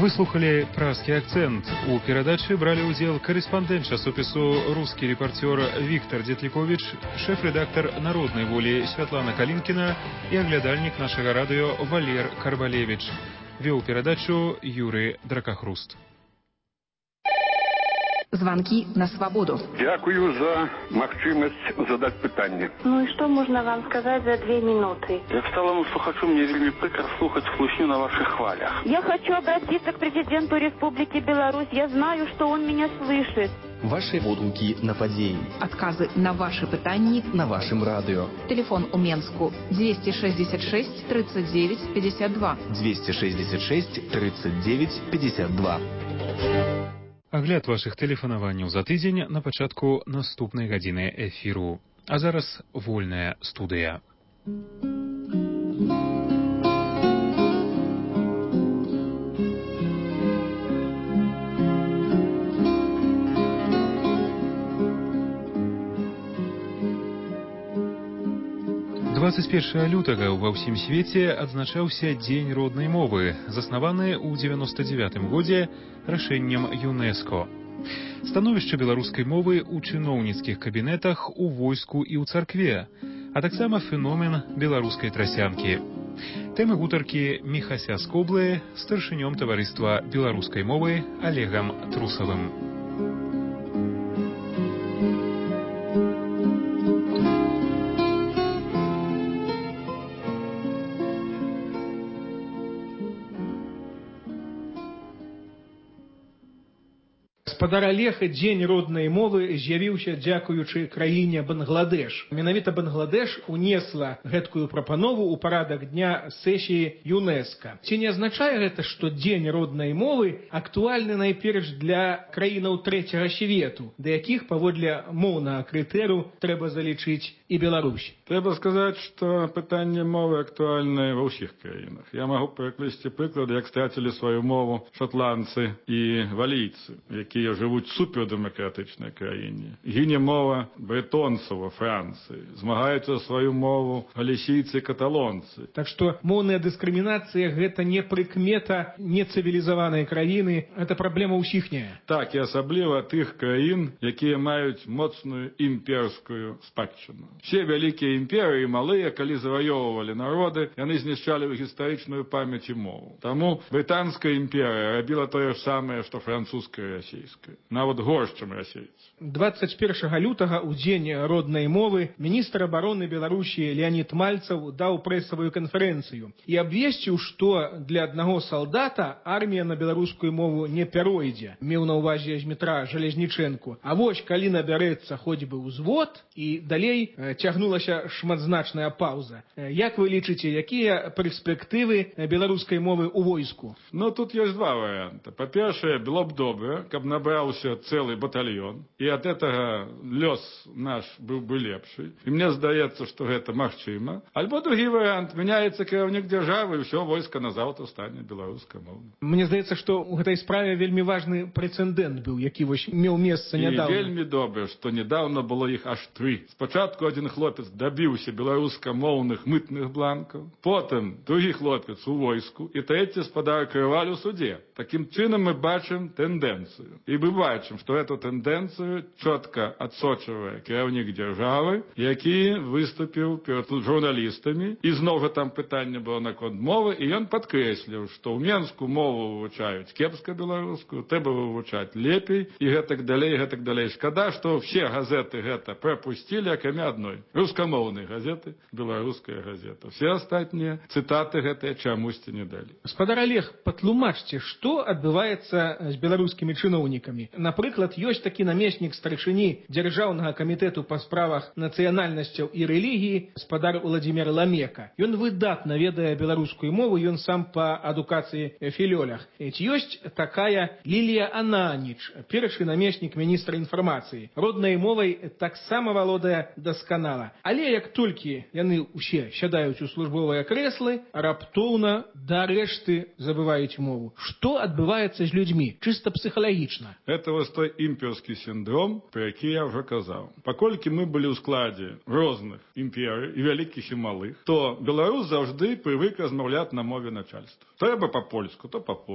Выслухали пражскі акцэнт. У перадачы бралі ўдзел корэспандэнт часопісу «Рускі рэпарцёр» Віктор Дзетліковіч, шэф-рэдактар «Народнай волі» Святлана Калінкіна і аглядальнік нашага радыё Валер Карбалевіч. Вёў перадачу Юрый Дракахруст. Звонки на свободу. Дякую за магчымасць задать пытанне. Ну и что можно вам сказать за 2 минуты? Як сталому слухачу, мне вельмі прикро слухать слухню на ваших хвалях. Я хочу обратиться к президенту Республики Беларусь. Я знаю, что он меня слышит. Ваши водгуки на падзеі. Отказы на ваши пытанні на вашем радио. Телефон у Менску 266 39 52. 266 39 52. Агляд вашых тэлефанаванняў за тыдзень на пачатку наступнай гадзіны эфіру. А зараз вольная студыя. «21 лютага ва ўсім свеце адзначаўся Дзень роднай мовы, заснаваны ў 99 годзе рашэннем ЮНЕСКО. Становішча беларускай мовы ў чыноўніцкіх кабінетах, у войску і ў царкве, а таксама феномен беларускай трасянкі. Тэмы гутаркі Міхася Скоблы з старшынём таварыства беларускай мовы Олегам Трусавым. Спадар Олег, дзень роднай мовы з'явіўся дзякуючы краіне Бангладеш. Менавіта Бангладеш унесла гэткую прапанову ў парадак дня сесіі ЮНЕСКО. Ці не азначае гэта, што дзень роднай мовы актуальны найперш для краінаў трэцяга свету, да якіх паводле моўнага крытэру трэба залічыць і Беларусь? Трэба сказаць, што пытанне мовы актуальнае ва ўсіх краінах. Я магу прыкласці прыклады, як страцілі сваю мову шотландцы і валійцы, якія жывуць супердэмакратычнай краіне. Гіне мова брэтонцаў во Францыі, змагаюцца сваю мову галісійцы і каталонцы. Так што моўная дыскрымінацыя гэта не прыкмета нецывілізаванай краіны, гэта праблема ўсіхняя. Так, і асабліва тых краін, якія маюць моцную імперскую спадчыну. Все вялікія імперыі малыя, калі заваёўвалі народы, яны знішчалі гістарычную памяць і мову. Таму брытанская імперыя рабіла тое ж самае, што французская і расійская. Нават горш, чым расейцы. 21 лютага ў дзень роднай мовы міністр абароны Беларусі Леонид Мальцев даў прэсавую канферэнцыю і абвесціў, што для аднаго салдата армія на беларускую мову не пяройдзе. Меў на ўвазе Змітра Жалезнічэнку. А вось калі набярэцца хоць бы ўзвод, і далей цягнулася шматзначная паўза. Як вы лічыце, якія перспектывы беларускай мовы ў войску? Ну, тут ёсць два варыянты. Па-першае, было б добра, каб набраўся цэлы батальён, і ад гэтага лёс наш быў бы лепшы. І мне здаецца, што гэта магчыма. Альбо другі варыянт, мяняецца кіраўнік дзяржавы, і ўсё войска назаўтра стане беларускамоўным. Мне здаецца, што ў гэтай справе вельмі важны прэцэдэнт быў, які вось меў месца нядаўна. І вельмі добра, што нядаўна было іх аж 3. Спачатку адзін хлопец дабіўся беларускамоўных мытных бланкаў, потым другі хлопец у войску, і трэці спадар крывалі ў суде. Такім чынам мы бачым тэндэнцыю. І мы бачым, што эту тэндэнцыю чётка адсочвае кіраўнік дзяржавы, які выступіў перад журналістамі, і зноў жа там пытанне было наконт мовы, і ён падкрэсліў, што ў Менску мову вывучаюць кепска беларускую, трэба вывучаць лепей, і гэтак далей, гэтак далей. Шкада, што ўсе газеты гэта прапусцілі, акрамя адной. Рускамоўнай газеты, беларуская газета. Все астатнія цытаты гэтыя чамусьці не далі. Спадар Олег, патлумачце, што адбываецца з беларускімі чыноўнікамі. Напрыклад, ёсць такі намеснік старшыні Дзяржаўнага камітэту па справах нацыянальнасцяў і рэлігіі спадар Уладзімір Ламека. Ён выдатна ведае беларускую мову, ён сам па адукацыі філёлях. Ці ёсць такая Лілія Ананіч, першы намеснік міністра інфармацыі. Роднай мовай таксама валодае дасканала. Але як толькі яны ўсе сядаюць у службовыя крэслы, раптоўна да рэшты забываюць мову. Што адбываецца з людзьмі, чыста псіхалагічна? Это вось той імперскі сіндром, про які я ўжо казаў. Паколькі мы былі ў складзе розных імперый, і вялікіх, і малых, то беларус заўжды прывык размаўляць на мове начальства. Трэба па-польску, то па-польску.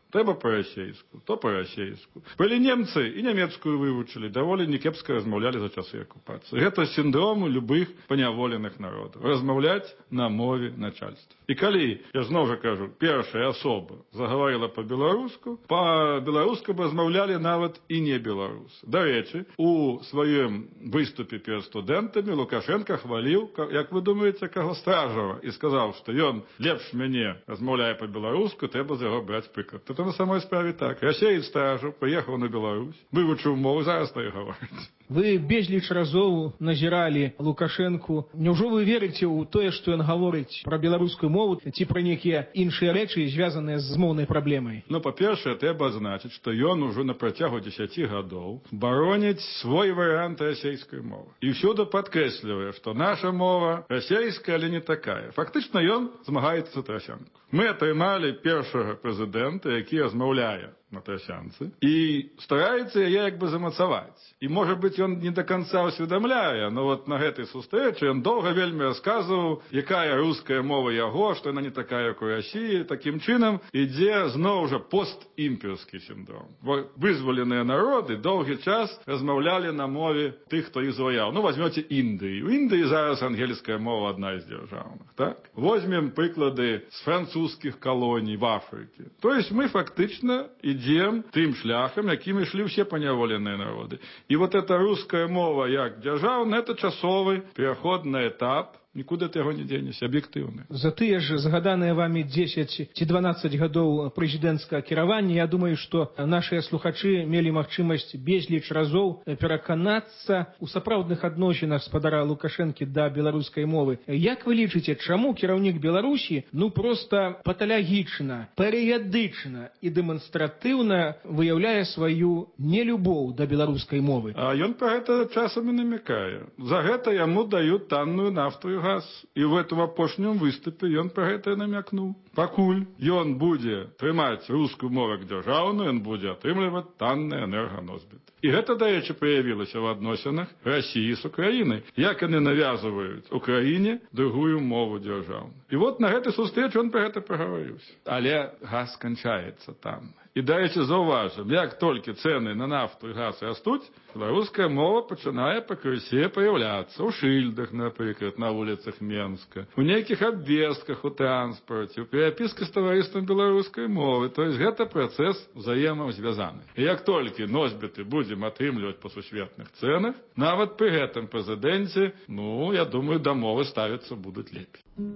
Трэба па-расейску, то па-расейску. Былі немцы і нямецкую вывучылі, даволі некепска размаўлялі за часы акупацыі. Гэта сіндром любых паняволеных народаў. Размаўляць на мове начальства. І калі, я зноў жа кажу, першая асоба загаварыла па-беларуску, па-беларуску б размаўлялі нават і не беларусы. Дарэчы, у сваім выступе перад студэнтамі Лукашенко хваліў, як вы думаеце, каго Стражава, і сказаў, што ён лепш мяне размаўляе па-беларуску, трэба з яго браць прыклад. Это на самой справе так. Расеец Стражаў прыехаў на Беларусь, вывучыў мову, зараз так гаворыць. Вы безліч разоў назіралі Лукашэнку. Няўжо вы верыце ў тое, што ён гаворыць пра беларускую мову ці пра нейкія іншыя рэчы, звязаныя з моўнай праблемай? Ну, па-першае, трэба адзначыць, што ён ужо на працягу 10 гадоў бароніць свой варыянт расейскай мовы. І ўсюды падкрэслівае, што наша мова расейская, але не такая. Фактычна ён змагаецца за трасянку. Мы атрымалі першага прэзідэнта, які размаўляе на трасянцы і стараецца яе як бы замацаваць. І, можа быць, ён не да канца ўсведамляе, но вот на гэтай сустрэчы ён доўга вельмі расказваў, якая руская мова яго, што яна не такая, як у Расіі. Такім чынам ідзе зноў жа постімперскі сіндром. Вызваленыя народы доўгі час размаўлялі на мове тых, хто іх заваяў. Ну, возьмёце Індыю. У Індыі зараз ангельская мова адна з дзяржаўных, так? Возьмем прыклады з французскіх калоній в Афрыке. То есть мы фактычна ідзем тым шляхам, якім ішлі ўсе паняволеныя народы. І вот эта руская мова як дзяржаўная, это часовы пераходны этап, нікуды ты яго не дзенешся, аб'ектыўны. За тыя ж згаданыя вамі 10 ці 12 гадоў прэзідэнцкага кіравання, я думаю, што нашыя слухачы мелі магчымасць безліч разоў пераканацца ў сапраўдных адносінах спадара Лукашэнкі да беларускай мовы. Як вы лічыце, чаму кіраўнік Беларусі проста паталагічна, перыядычна і дэманстратыўна выяўляе сваю нелюбоў да беларускай мовы? А ён пра гэта часам і намякае. За гэта яму даюць танную нафту і газ. І в этом апошнім выступе ён пра гэта намякнуў. Пакуль ён будзе трымаць рускую мову як дзяржаўную, ён будзе атрымліваць танныя энерганосьбіты. І гэта, дарэчы, праявілася ў адносінах Расіі з Украінай. Як яны навязваюць Украіне другую мову дзяржаўную. І вот на гэтай сустрэчы ён пра гэта прагаварыўся. Але газ канчаецца там. І, дарэчы, заўважым, як толькі цэны на нафту і газ растуць, беларуская мова пачынае пакрысе паяўляцца ў шыльдах, напрыклад, на вуліцах Менска, у нейкіх абвестках у транспарце, у перапісцы з таварыствам беларускай мовы. То есть гэта працэс узаемазвязаны. І як толькі носьбіты будзем атрымліваць па сусветных цэнах, нават пры гэтым прэзідэнце, ну, я думаю, да мовы ставіцца будуць лепей.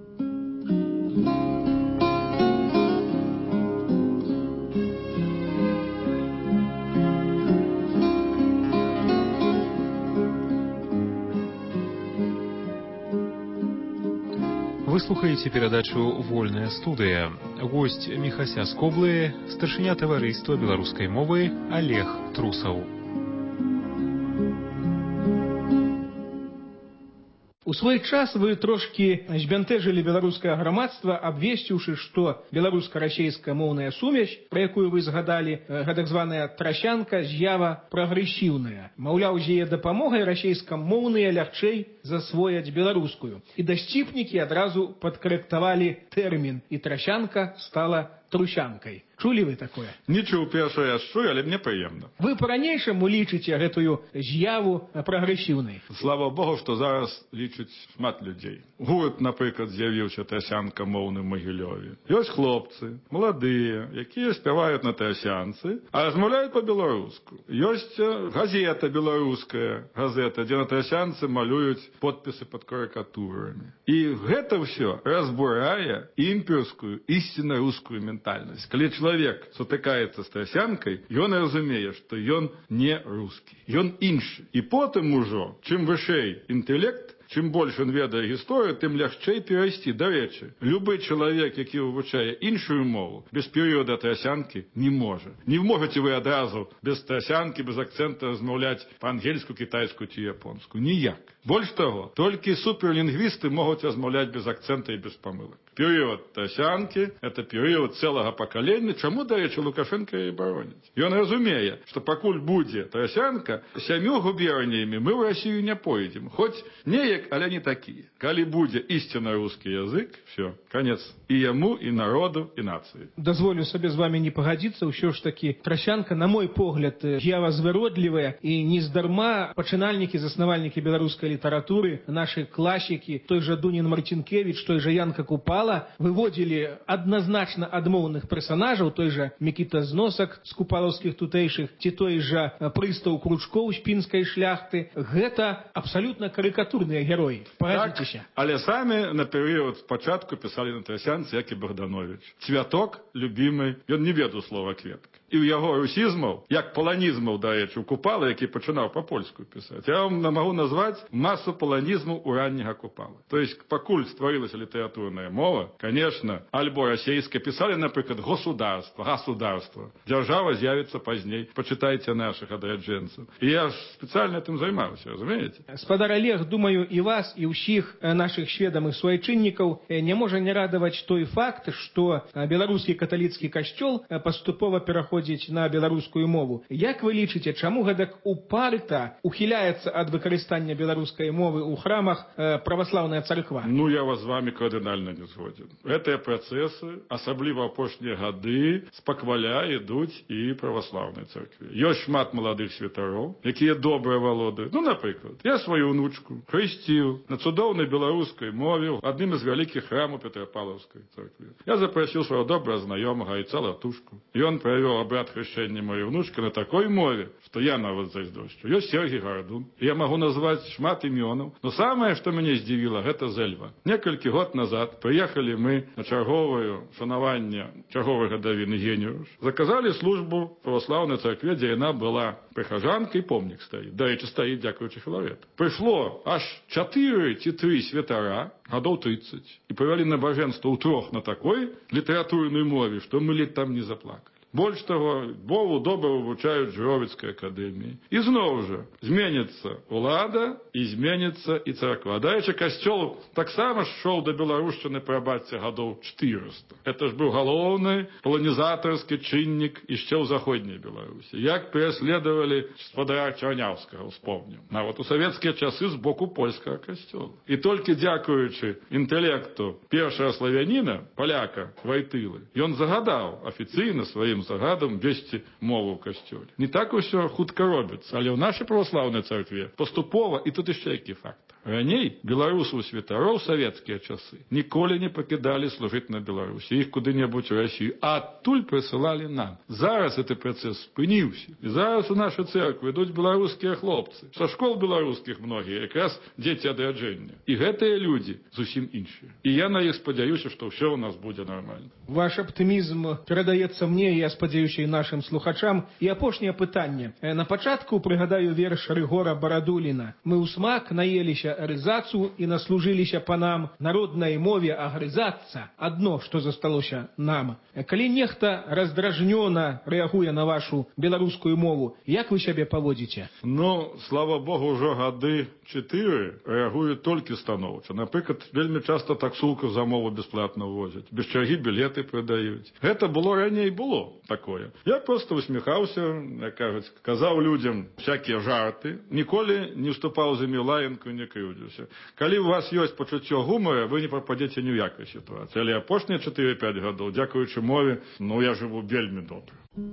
Вы слухаеце перадачу «Вольная студыя». Госць Міхася з Коблы, старшыня таварыства беларускай мовы Олег Трусаў. У свой час вы трошкі збянтэжылі беларускае грамадства, абвесціўшы, што беларуска-расейская моўная сумесь, пра якую вы згадалі, гэтак званая трасянка, з'ява прагрэсіўная. Маўляў, з яе дапамогай расейскамоўныя лягчэй засвояць беларускую. І дасціпнікі адразу падкарэктавалі тэрмін, і трасянка стала трусянкай. Чулі вы такое? Не чуў, першае я чую, але мне прыемна. Вы па-ранейшаму лічыце гэтую з'яву прагрэсіўнай? Слава Богу, што зараз лічыць шмат людзей. Гурт, напрыклад, з'явіўся трасянка моўны ў Магілёве. Ёсць хлопцы, маладыя, якія спяваюць на трасянцы, а размаўляюць па-беларуску. Ёсць газета беларуская, газета, дзе на трасянцы малююць подпісы пад карыкатурамі. І гэта ўсё разбурае імперскую, ісцінна рускую ментальнасць. Калі чалавек сутыкаецца з трасянкай, ён разумее, што ён не рускі, ён іншы. І потым ужо, чым вышэй інтэлект, чым больш ён ведае гісторыю, тым лягчэй перайсці. Дарэчы, любы чалавек, які вывучае іншую мову, без перыяда трасянкі не можа. Не можаце вы адразу без трасянкі, без акцэнта размаўляць па-ангельску, кітайску ці японску. Ніяк. Больш таго, толькі суперлінгвісты могуць размаўляць без акцэнта і без памылак. Перыяд трасянкі – это перыяд цэлага пакалення. Чаму, дарэчы, Лукашенко і бароніць? Ён разумее, што пакуль будзе трасянка, 7 губерніямі мы ў Расію не пойдзем. Хоць не неяк, але не такія. Калі будзе ісцінна рускі язык, все, конец і яму, і народу, і нацыі. Дазволю сабе з вами не пагадзіцца, ўсё ж такі Трасянка, на мой погляд, з'ява звыродлівая, і нездарма пачынальнікі, заснавальнікі беларускай літаратуры, нашы класікі, той жа Дунін Марцінкевіч, той жа Янка Купала, выводзілі адназначна адмоўных персанажаў, той жа Мікіта Зносак з купалаўскіх тутэйшых, ці той жа прыстаў Кручкоў з пінскай шляхты. Гэта абсалютна карыкатурныя героі. Пагадзіцеся. Так, але самі на перыяд спачатку пісалі на Трасянцы, як і Богданович. Цвяток любімый, ён не ведаў слова кветка. І ў яго русізмаў, як паланізмаў, дарэчы, у Купала, які пачынаў па-польску пісаць. Я вам магу назваць масу паланізмаў у ранняга Купала. То есть, пакуль стварылася літаратурная мова, конечно, альбо расейская, пісалі, напрыклад, государство. Дзяржава з'явіцца пазней. Пачытайце нашых адраджэнцаў. І я ж спецыяльна этим займаўся, разумееце? Спадар Олег, думаю, і вас, і ўсіх нашых сведамых суайчыннікаў не можа не радаваць той факт, што беларускі каталіцкі касцёл паступова пераходзіць на беларускую мову. Як вы лічыце, чаму гэтак упарта ухіляецца ад выкарыстання беларускай мовы ў храмах праваслаўная царква? Ну, я вас з вами кардынальна не згоден. Гэтыя працэсы, асабліва апошнія гады, спакваля ідуць і праваслаўнай царкве. Ёсць шмат маладых святароў, якія добра валодаюць. Ну, напрыклад, я сваю унучку хрысціў на цудоўнай беларускай мове в адным з вялікіх храмаў Петропавлаўскай царквы. Я запрасіў свайго добрага знаёмага Айца Латушку. Ён правёў абрад хрышчэння маёй унучкі на такой мове, што я нават зайздрошчу. Ёсць Сергій Гарадун. Я магу назваць шмат імёнаў. Но самае, што мяне здзівіла, гэта Зэльва. Некалькі год назад прыехалі мы на чарговае шанаванне чарговай гадавіны Геніуш. Заказалі службу праваслаўнай царкве, дзе яна была прыхажанкай, помнік стаіць. Дарэчы, стаіць дзякуючы Філарэту. Прыйшло аж 4 ці 3 святара, гадоў 30, і правялі набажэнства ўтрох на такой літаратурнай мове, што мы ледь там не заплакалі. Больш таго, мову добра вывучаюць Жыровіцкай акадэміі. І зноў жа зменіцца ўлада і зменіцца і царква. Дарэчы, касцёл таксама шоў да беларушчыны, прабачце, гадоў 400. Это ж быў галоўны паланізатарскі чыннік яшчэ ў заходняй Беларусі. Як пераследавалі спадара Чарняўскага, успомнім. Нават у савецкія часы з боку польскага касцёла. І толькі дзякуючы інтэлекту першага славяніна, паляка Вайтылы, ён загадаў афіцыйна сваім загадам весці мову ў касцёле. Не так усё хутка робіцца, але ў нашай праваслаўнай царкве паступова, і тут яшчэ які факт. Раней беларусаў святароў савецкія часы ніколі не пакідалі служыць на Беларусі, іх куды-небудзь у Расію, а адтуль прысылалі нам. Зараз гэты працэс спыніўся. І зараз у нашай цэрквы ідуць беларускія хлопцы. Са школ беларускіх многія, якраз дзеці адраджэння. І гэтыя людзі зусім іншыя. І я на іх спадзяюся, што ўсё ў нас будзе нармальна. Ваш аптымізм перадаецца мне, я спадзяюся, і нашым слухачам. І апошняе пытанне. На пачатку прыгадаю верш Рыгора Барадуліна. Мы ў смак наеліся арызацу і наслужыліся панам, народнай мове агрызацца адно, што засталося нам. Калі нехта раздражнёна рэагуе на вашу беларускую мову, як вы сябе паводзіце? Ну, слава Богу, ўжо гады 4 рэагуюць толькі станоўча. Напрыклад, вельмі часта таксулку за мову бясплатна возяць, без чаргі білеты прадаюць. Гэта было раней, было такое. Я просто усміхаўся, як кажуць, казаў людзям всякія жарты, ніколі не вступаў за мілаенку, не крыўдзіўся. Калі у вас ёсць пачуццё гумара, вы не пападзеце ні ў якай сітуацыі. Але апошнія 4-5 гадоў, дзякуючы мове, ну, я жыву вельмі добра.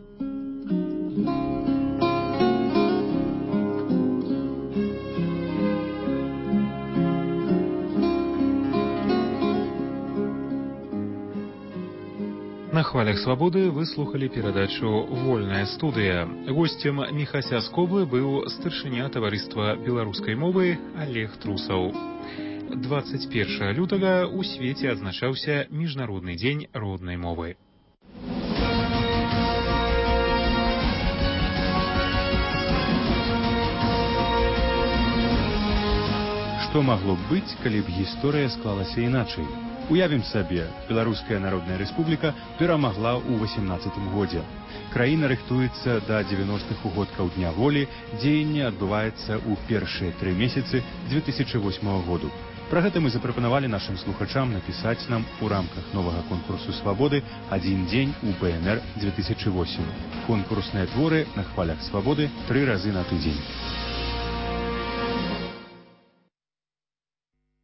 На хвалях свабоды вы слухали перадачу «Вольная студыя». Госцем Міхася з Коблы быў старшыня таварыства беларускай мовы Олег Трусаў. 21 лютага ў свеце адзначаўся Міжнародны дзень роднай мовы. Што магло б быць, калі б гісторыя склалася іначай? Уявім сабе, Беларуская Народная Рэспубліка перамагла ў 18 годзе. Краіна рыхтуецца да 90-х угодкаў Дня волі, дзеянне адбываецца ў першыя 3 месяцы 2008 году. Пра гэта мы запрапанавалі нашым слухачам напісаць нам у рамках новага конкурсу свабоды «Адзін дзень у БНР 2008». Конкурсныя творы на хвалях свабоды 3 разы на тыдзень.